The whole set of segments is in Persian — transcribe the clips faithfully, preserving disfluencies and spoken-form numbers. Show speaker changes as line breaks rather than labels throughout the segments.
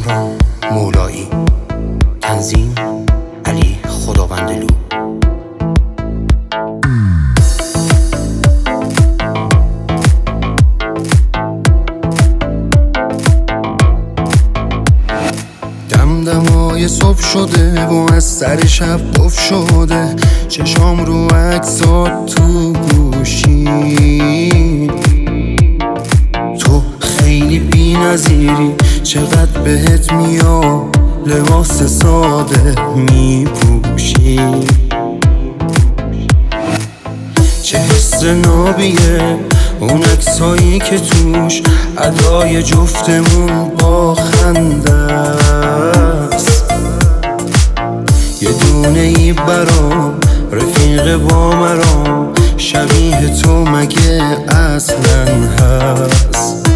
سهران مولایی. تنظیم علی خداوندلو. دمدمای صبح شده و از سر شب گفت شده، چشام رو عکسات تو گوشی. تو خیلی بی نظیری، چقدر بهت میاد لباس ساده میپوشی. چه حس نابیه اون عکسایی که توش ادای جفتمون با خنده است. یه دونه ای برام رفیق با مرام، شبیه تو مگه اصلا هست؟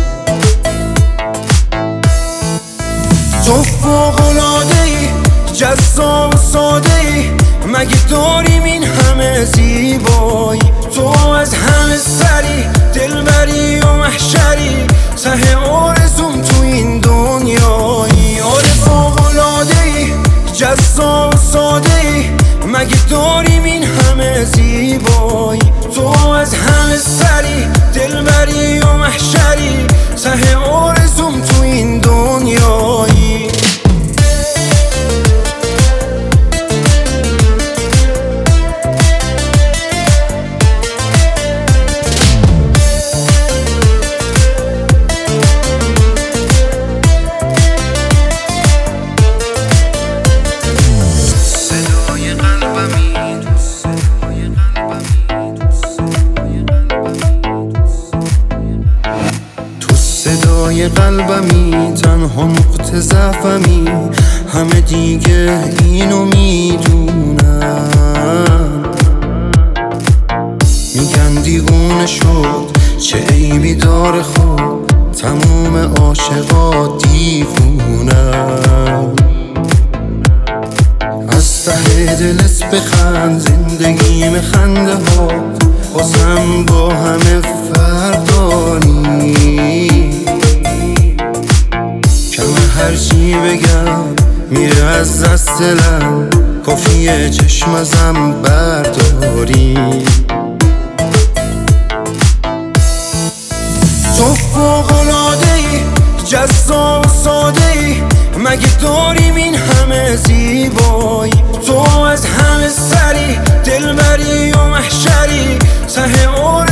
تو فوق‌العاده ای، جذاب و ساده ای، مگه داریم این همه زیبایی؟ تو از همه سری، دلبری و محشری، ته آرزوم تو این دنیایی. آره فوق‌العاده ای، جذاب و ساده ای، مگه داریم این همه زیبایی؟ تو از همه سری، دلبری و محشری، ته آرزوم تو این دنیایی. صدای قلبمی، تنها نقطه ضعفمی، همه دیگه اینو میدونن. میگن دیوونه شد، چه عیبی داره خود، تموم عاشقا دیوونن. از ته دلت بخند، زندگیم خنده ها بازم با همه فردانی. هرچی بگم میره از دست دلم، کافیه چشم ازم برداری. تو فوق‌العاده ای، جذاب و ساده ای، مگه داریم این همه زیبایی؟ تو از همه سری، دلبری و محشری، ته